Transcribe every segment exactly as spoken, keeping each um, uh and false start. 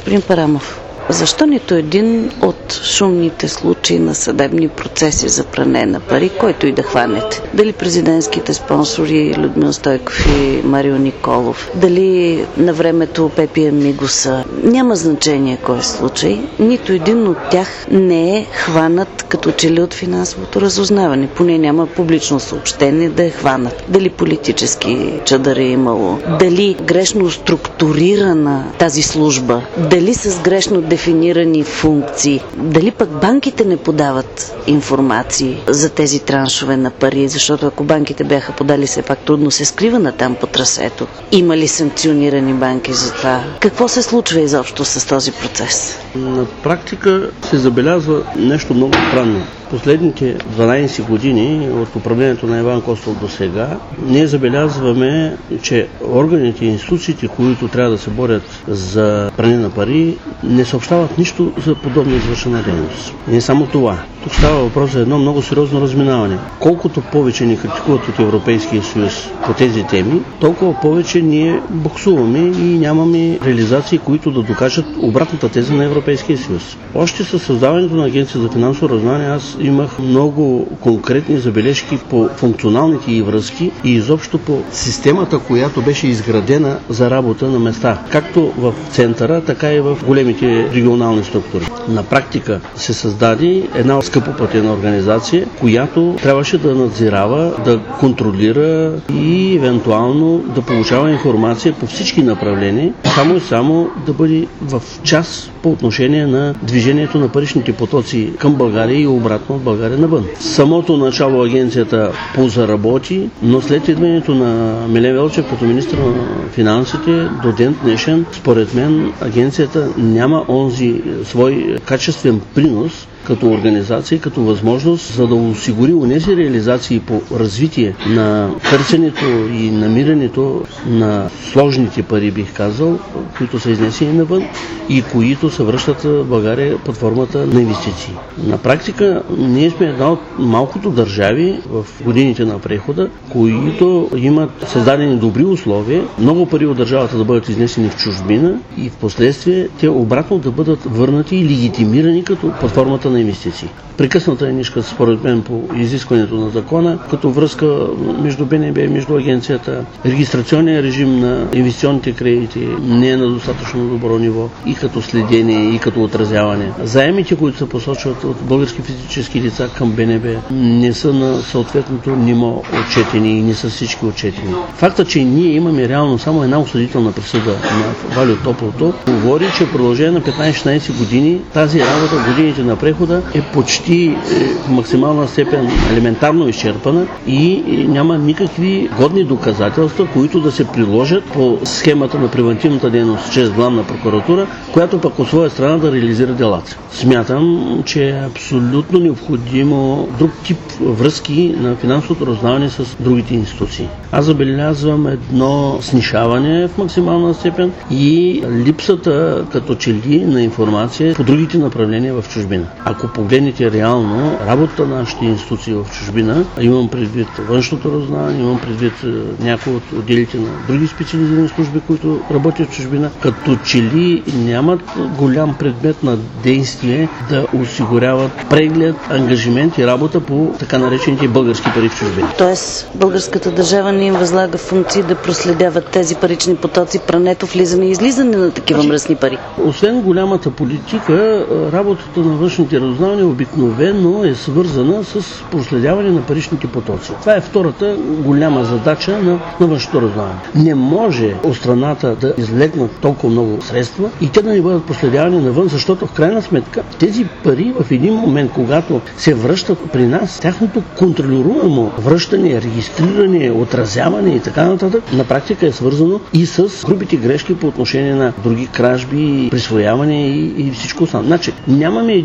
Господин Парамов, защо нито един от шумните случаи на съдебни процеси за пране на пари, който и да хванете, дали президентските спонсори Людмил Стойков и Марио Николов, дали на времето Пепи Амигуса, няма значение кой случай, нито един от тях не е хванат като че ли от финансовото разузнаване. Поне няма публично съобщение да е хванат. Дали политически чадър е имало, дали грешно структурирана тази служба, дали с грешно дефинирани функции, дали пък банките не подават информации за тези траншове на пари, защото ако банките бяха подали, все пак трудно се скрива на там по трасето. Има ли санкционирани банки за това? Какво се случва изобщо с този процес? На практика се забелязва нещо много странно. Последните дванайсет години от управлението на Иван Костов до сега, ние забелязваме, че органите и институциите, които трябва да се борят за пране на пари, не съобщават нищо за подобна извършена дейност. Не само това. Тук става въпрос за едно много сериозно разминаване. Колкото повече ни критикуват от Европейския съюз по тези теми, толкова повече ние буксуваме и нямаме реализации, които да докажат обратната теза на Европейския съюз. Още със създаването на Агенция за финансово разузнаване аз имах много конкретни забележки по функционалните и връзки и изобщо по системата, която беше изградена за работа на места, както в центъра, така и в големите регионални структури. На практика се създаде една скъпоплатена организация, която трябваше да надзирава, да контролира и евентуално да получава информация по всички направления, само и само да бъде в час по отношение на движението на паричните потоци към България и обратно от България навън. Самото начало агенцията позаработи, но след идването на Милен Велчев като министър на финансите до ден днешен, според мен агенцията няма онзи свой качествен принос като организация, като възможност, за да осигури онези реализации по развитие на търсенето и намирането на сложните пари, бих казал, които са изнесени навън и които се връщат в България под формата на инвестиции. На практика ние сме една от малкото държави в годините на прехода, които имат създадени добри условия, много пари от държавата да бъдат изнесени в чужбина и в последствие те обратно да бъдат върнати и легитимирани като под формата на инвестиции. Прекъсната е нишка, според мен, по изискването на закона, като връзка между БНБ и между агенцията. Регистрационният режим на инвестиционните кредити не е на достатъчно добро ниво и като следение, и като отразяване. Заемите, които се посочват от български физически лица към БНБ, не са на съответното ниво отчетени и не са всички отчетени. Факта, че ние имаме реално само една осъдителна присъда на Валю Топлото, говори, че в продължение на петнайсет-шестнайсет години тази работа в годините на прехода е почти в максимална степен елементарно изчерпана и няма никакви годни доказателства, които да се приложат по схемата на превентивната дейност чрез главна прокуратура, която пък от своя страна да реализира делата. Смятам, че е абсолютно необходимо друг тип връзки на финансовото разузнаване с другите институции. Аз забелязвам едно снишаване в максимална степен и липсата като че ли на информация по другите направления в чужбина. Ако погледнете реално работата на нашите институции в чужбина, имам предвид външното разузнаване, имам предвид някои от отделите на други специализирани служби, които работят в чужбина, като че ли нямат голям предмет на действие да осигуряват преглед, ангажимент и работа по така наречените български пари в чужбина. Тоест, българската държава не им възлага функции да проследяват тези парични потоци, прането, влизане и излизане на такива мръсни пари. Освен голямата политика, работата на външните разузнавания обикновено е свързана с проследяване на паричните потоци. Това е втората голяма задача на, на външното разузнаване. Не може от страната да излегнат толкова много средства и те да не бъдат проследявани навън, защото в крайна сметка тези пари в един момент, когато се връщат при нас, тяхното контролируемо връщане, регистриране, отразяване и така нататък, на практика е свързано и с грубите грешки по отношение на други кражби, присвояване и, и всичко останало. Значи, нямаме един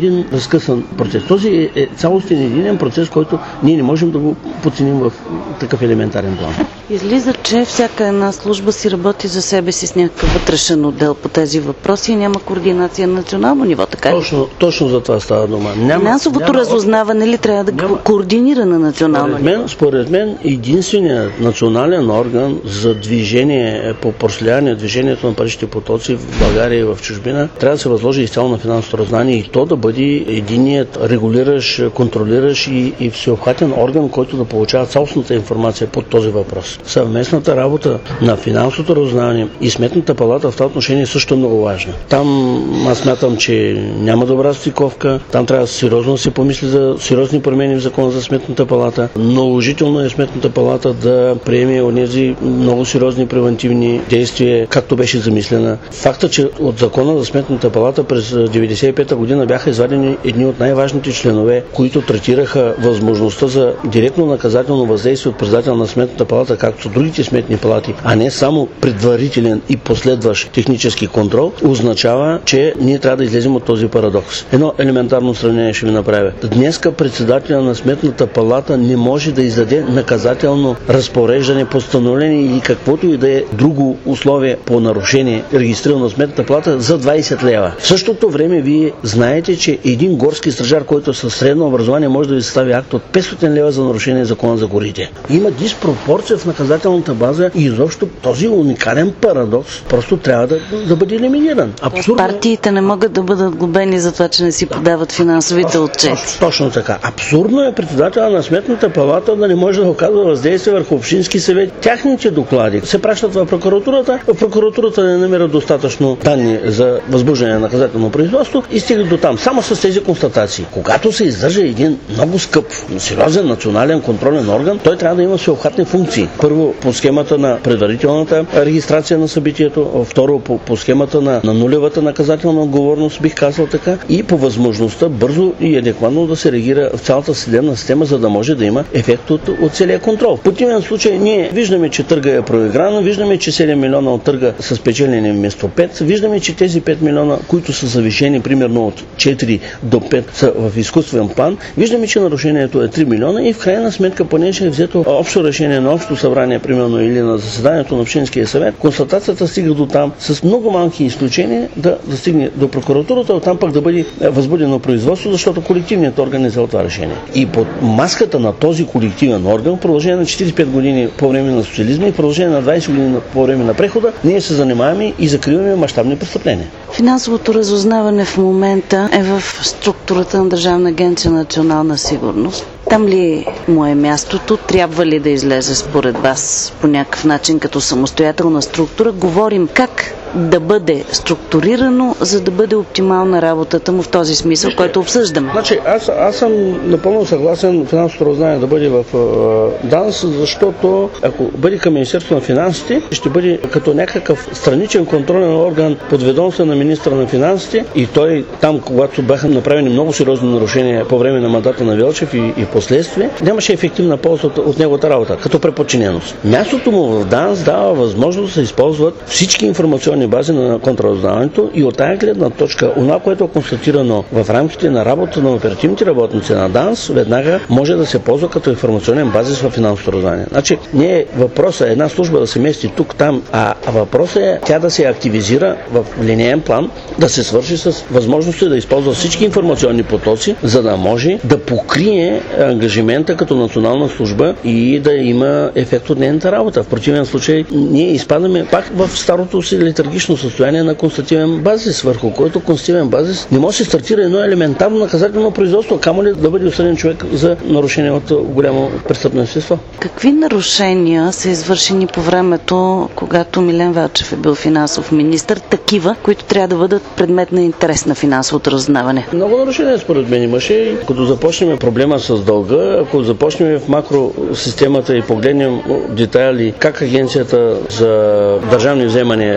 разкъсан процес. Този е, е цялостен единен процес, който ние не можем да го подценим в такъв елементарен план. Излиза, че всяка една служба си работи за себе си с някакъв вътрешен отдел по тези въпроси и няма координация на национално ниво, така ли? Точно, точно за това става дума. Няма, Финансовото няма... разузнаване ли трябва да няма... координира на национално според мен, според мен единственият национален орган за движение, по проследяване движението на паричните потоци в България и в чужбина трябва да се възложи изцяло на финансовото разузнаване и то да бъде единият регулиращ, контролиращ и, и всеобхватен орган, който да получава цялостната информация по този въпрос. Съвместната работа на финансовото разузнаване и Сметната палата в това отношение също е много важна. Там аз смятам, че няма добра стиковка, там трябва сериозно да се помисли за сериозни промени в закона за Сметната палата. Наложително е Сметната палата да приеме онези много сериозни превентивни действия, както беше замислена. Факта, че от закона за Сметната палата през деветдесет и пета година бяха извадени едни от най-важните членове, които третираха възможността за директно наказателно въздействие от председател на Сметната палата, както са другите сметни палати, а не само предварителен и последващ технически контрол, означава, че ние трябва да излезем от този парадокс. Едно елементарно сравнение ще ви направя. Днеска председателя на Сметната палата не може да издаде наказателно разпореждане, постановление или каквото и да е друго условие по нарушение, регистрирано на Сметната палата за двайсет лева. В същото време вие знаете, че един горски стражар, който е със средно образование, може да ви състави акт от петстотин лева за нарушение на закона за горите. Има диспропорция в наказателната база и изобщо този уникален парадокс просто трябва да, да бъде елиминиран. Абсурдно... Партиите не могат да бъдат глобени за това, че не си подават финансовите отчети. Точно, точно така. Абсурдно е председателя на Сметната палата да не може да оказва въздействие върху общински съвет. Тяхните доклади се пращат в прокуратурата. В прокуратурата не намерят достатъчно данни за възбуждане на наказателно производство и стигат до там. Само с тези констатации. Когато се издържа един много скъп, сериозен национален контролен орган, той трябва да има всеобхватни функции. Първо, по схемата на предварителната регистрация на събитието, второ, по, по схемата на, на нулевата наказателна отговорност, бих казал така, и по възможността бързо и адекватно да се реагира в цялата съдебна система, за да може да има ефект от, от целия контрол. В противен случай ние виждаме, че търга е проигран, виждаме, че седем милиона от търга са спечелени вместо пет, виждаме, че тези пет милиона, които са завишени примерно от четири до пет са в изкуствен план, виждаме, че нарушението е три милиона и в крайна сметка, понеже е взето общо решение на общо събрание, примерно или на заседанието на общинския съвет, констатацията стига до там с много малки изключения да, да стигне до прокуратурата, оттам пък да бъде възбудено производство, защото колективният орган е взел това решение. И под маската на този колективен орган, в продължение на четирийсет и пет години по време на социализма и в продължение на двайсет години по време на прехода, ние се занимаваме и закриваме мащабни престъпления. Финансовото разузнаване в момента е в структурата на Държавна агенция национална сигурност. Там ли му е мястото? Трябва ли да излезе според вас по някакъв начин като самостоятелна структура? Говорим как да бъде структурирано, за да бъде оптимална работата му в този смисъл, който обсъждаме. Значи, аз, аз съм напълно съгласен финансовото разузнаване да бъде в е, ДАНС, защото ако бъде към Министерството на финансите, ще бъде като някакъв страничен контролен орган под ведомство на министъра на финансите и той там, когато бяха направени много сериозни нарушения по време на мандата на Велчев и, и последствие, нямаше ефективна полза от, от неговата работа, като преподчиненост. Мястото му в ДАНС дава възможност да се използват всички информационни бази на контраразузнаването и от тази гледна точка, онова, което е констатирано в рамките на работа на оперативните работници на ДАНС, веднага може да се ползва като информационен базис в финансовото разузнаване. Значи, не е въпросът една служба да се мести тук, там, а въпросът е тя да се активизира в линеен план, да се свърши с възможности да използва всички информационни потоци, за да може да покрие ангажимента като национална служба и да има ефект от нейната работа. В противен случай ние изпадаме пак в старото си летаргично състояние на констативен базис, върху който констативен базис не може да се стартира едно елементарно наказателно производство, камо ли да бъде осъден човек за нарушение от голямо престъпно естество. Какви нарушения са извършени по времето, когато Милен Велчев е бил финансов министър, такива, които трябва да бъдат предмет на интерес на финансовото разузнаване? Много нарушения според мен имаше. Като започнем проблема с дълга, ако започнем в макросистемата и погледнем детайли как агенцията за държавни вземания в началото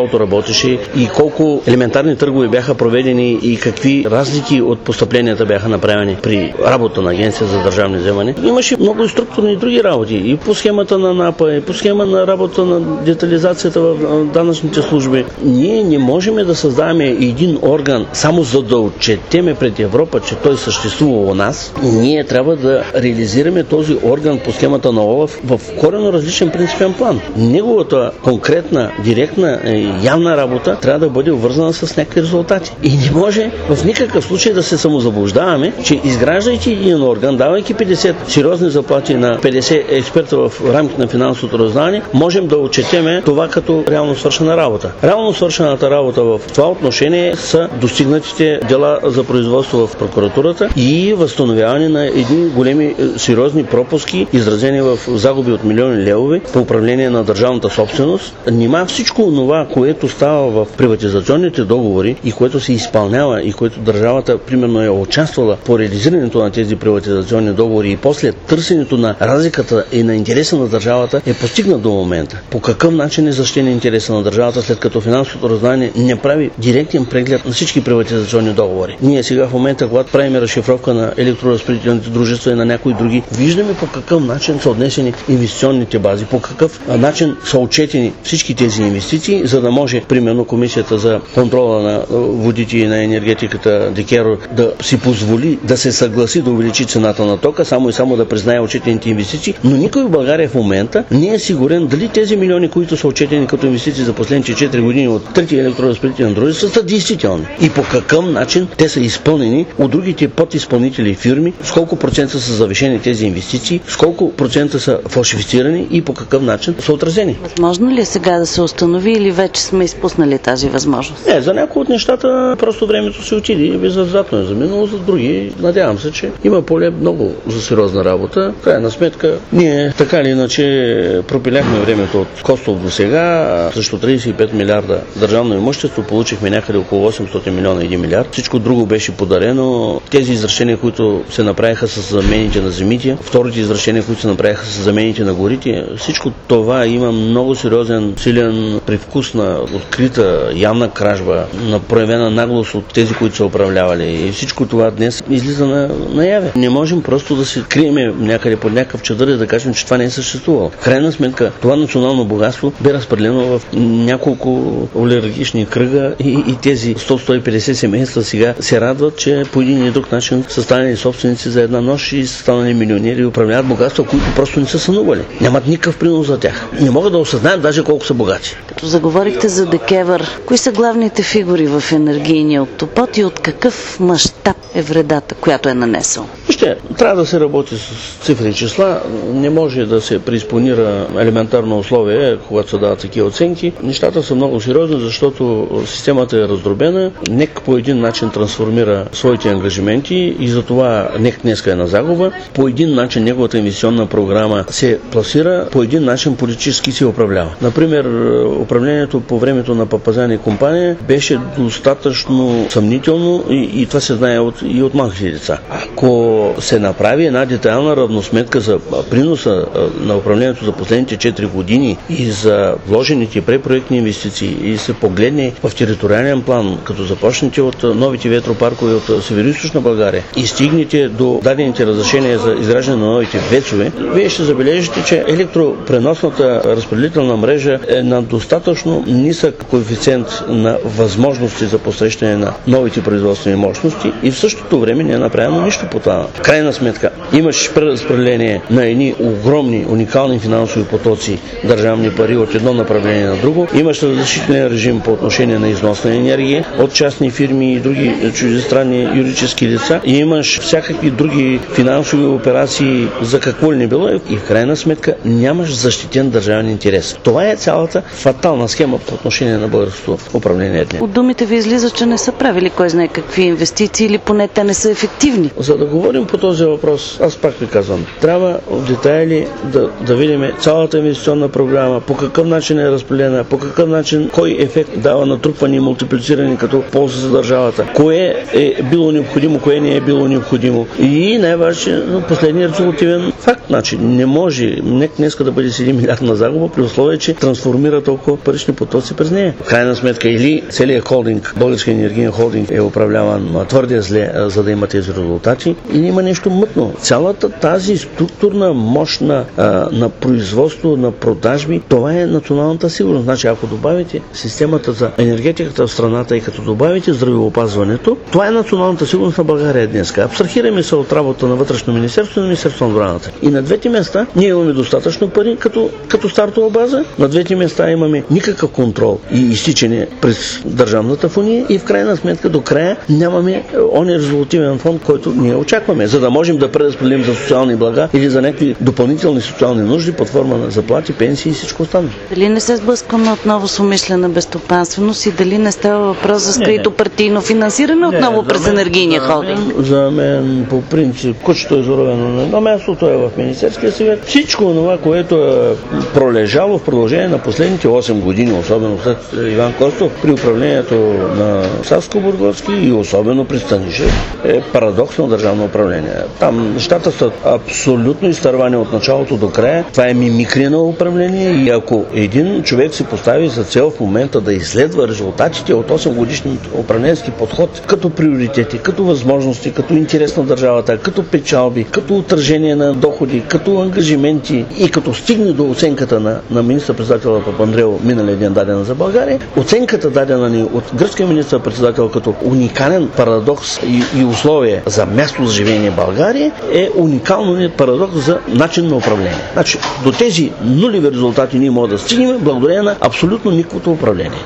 цялото работеше и колко елементарни търгове бяха проведени и какви разлики от постъпленията бяха направени при работа на Агенция за държавни вземания. Имаше много структурни и други работи. И по схемата на НАПА, и по схема на работа на детализацията в данъчните служби. Ние не можем да създаваме един орган само за да отчетеме пред Европа, че той съществува у нас. Ние трябва да реализираме този орган по схемата на ОЛАФ в коренно различен принципен план. Неговата конкретна, директна, явна работа трябва да бъде обвързана с някакви резултати. И не може в никакъв случай да се самозаблуждаваме, че изграждайки един орган, давайки петдесет сериозни заплати на петдесет експерта в рамките на финансовото разузнаване, можем да отчетеме това като реално свършена работа. Реално свършената работа в това отношение са достигнатите дела за производство в прокуратурата и възстановяване на едни големи сериозни пропуски, изразени в загуби от милиони левове по управление на държавната собственост. Нима всичко това, което става в приватизационните договори и което се изпълнява и което държавата примерно е участвала по реализирането на тези приватизационни договори и после търсенето на разликата и на интереса на държавата е постигнат до момента. По какъв начин е защитен интереса на държавата, след като финансовото разузнаване не прави директен преглед на всички приватизационни договори? Ние сега в момента, когато правим разшифровка на електроразпределителните дружества и на някои други, виждаме по какъв начин са отнесени инвестиционните бази, по какъв начин са отчетени всички тези инвестиции, за да може, примерно, Комисията за контрола на водите и на енергетиката ДКЕРО да си позволи да се съгласи да увеличи цената на тока, само и само да признае отчетените инвестиции, но никой в България в момента не е сигурен дали тези милиони, които са отчетени като инвестиции за последните четири години от трети електроразпределителни дружества, са действителни. И по какъв начин те са изпълнени от другите подизпълнители и фирми, с колко процента са завишени тези инвестиции, с колко процента са фалшифицирани и по какъв начин са отразени. Възможно ли е сега да се установи или вече сме изпуснали тази възможност? Не, за някои от нещата просто времето се отиде и безвъзвратно е заминало, за други надявам се, че има поле много за сериозна работа. Крайна сметка, ние така или иначе пропиляхме времето от Костов до сега, срещу тридесет и пет милиарда държавно имущество получихме някъде около осемстотин милиона и един милиард. Всичко друго беше подарено. Тези изращения, които се направиха с замените на земите, вторите изращения, които се направиха с замените на горите, всичко това има много сериозен, силен привкус на открита, явна кражба, на проявена наглост от тези, които са управлявали. И всичко това днес излиза на, наяве. Не можем просто да се криеме някъде под някакъв чадър и да кажем, че това не е съществувало. В крайна сметка, това национално богатство бе разпределено в няколко олигархични кръга и, и тези сто до сто и петдесет семейства сега се радват, че по един или друг начин са станали собственици за една нощ и са станали милионери и управляват богатства, които просто не са сънували. Нямат никакъв принос за тях. Не могат да осъзнаят даже колко са богати. Като заговорихте за ДКЕВР, кои са главните фигури в енергийния октопод и от какъв мащаб е вредата, която е нанесъл? Вижте, трябва да се работи с цифри и числа. Не може да се преизпълнира елементарно условие, когато се дават такива оценки. Нещата са много сериозни, защото системата е раздробена. НЕК по един начин трансформира своите ангажименти и затова НЕК днеска е на загуба. По един начин неговата инвестиционна програма се пласира, по един начин политически се управлява. Например, управлението по времето на Папазян и компания беше достатъчно съмнително и, и това се знае от, и от малките деца. Ако се направи една детайлна равносметка за приноса на управлението за последните четири години и за вложените препроектни инвестиции и се погледне в териториален план, като започнете от новите ветропаркове от Североизточна България и стигнете до дадените разрешения за изграждане на новите вецове, вие ще забележите, че електропреносната разпределителна мрежа е на достатъчно нисък коефициент на възможности за посрещане на новите производствени мощности и в същото време не е направено нищо по това. В крайна сметка имаш преразпределение на едни огромни, уникални финансови потоци, държавни пари от едно направление на друго. Имаш разрешителен режим по отношение на износ на енергия от частни фирми и други чуждестранни юридически лица. И имаш всякакви други финансови операции за какво ли не било и в крайна сметка нямаш защитен държавен интерес. Това е цялата фатална схема по отношение на българското управление. От думите ви излиза, че не са правили кой знае какви инвестиции или поне те не са ефективни. За да говорим по този въпрос, аз пак ви казвам, трябва в детайли да, да видим цялата инвестиционна програма, по какъв начин е разпределена, по какъв начин, кой ефект дава натрупване и мултиплициране като полза за държавата, кое е било необходимо, кое не е било необходимо. И най-важно, последният резултативен факт. Значи, не може НЕК днеска да бъде с един милиард на загуба, при условие, че трансформира толкова парични потоци. потоци през нея. В крайна сметка или целият холдинг, Българския енергиен холдинг е управляван твърде зле, за да има тези резултати, или има нещо мътно. Цялата тази структурна мощ на, на производство, на продажби, това е националната сигурност. Значи, ако добавите системата за енергетиката в страната и като добавите здравеопазването, това е националната сигурност на България днес. Абстрахираме се от работа на вътрешно министерство и на Министерство на отбраната. И на двете места ние имаме достатъчно пари като, като стартова база, на двете места имаме никакъв контрол и изтичане през държавната фония и в крайна сметка до края нямаме ония резолютивен фонд, който ние очакваме, за да можем да преразпределим за социални блага или за някакви допълнителни социални нужди под форма на заплати, пенсии и всичко останало. Дали не се сблъскваме отново с умишлена безстопанственост и дали не става въпрос за скрито партийно финансиране отново не, през енергийния холдинг? За мен, по принцип, кучето е заровено на едно място, то е в Министерския съвет. Всичко това, което е пролежало в продължение на последните осем години, особено след Иван Костов, при управлението на Саско-Бургоцки и особено при Станишев, е парадоксно държавно управление. Там нещата са абсолютно изтървани от началото до края. Това е мимикрия на управление и ако един човек си постави за цел в момента да изследва резултатите от осем годишни управленски подход като приоритети, като възможности, като интерес на държавата, като печалби, като отражение на доходи, като ангажименти и като стигне до оценката на, на министър-председателя Папандреou миналия ден дадена за България, оценката дадена ни от гръцкия министър-председател като уникален парадокс и, и условие за място за живеение в България е уникално парадокс за начин на управление. Значи, до тези нулеви резултати ние можем да стигнем благодарение на абсолютно никаквото управление.